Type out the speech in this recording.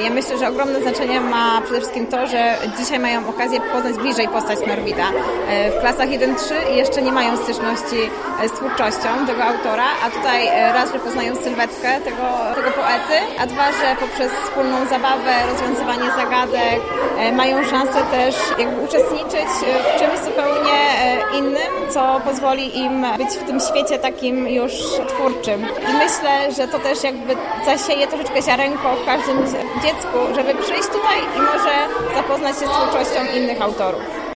Ja myślę, że ogromne znaczenie ma przede wszystkim to, że dzisiaj mają okazję poznać bliżej postać Norwida. W klasach 1-3 jeszcze nie mają styczności z twórczością tego autora, a tutaj raz, że poznają sylwetkę tego poety, a dwa, że poprzez wspólną zabawę, rozwiązywanie zagadek mają szansę też jakby uczestniczyć w czymś zupełnie innym, co pozwoli im być w tym świecie takim już twórczym. I myślę, że to też jakby zasieje troszeczkę ziarenko w każdym dziecku, żeby przyjść tutaj i może zapoznać się z twórczością innych autorów.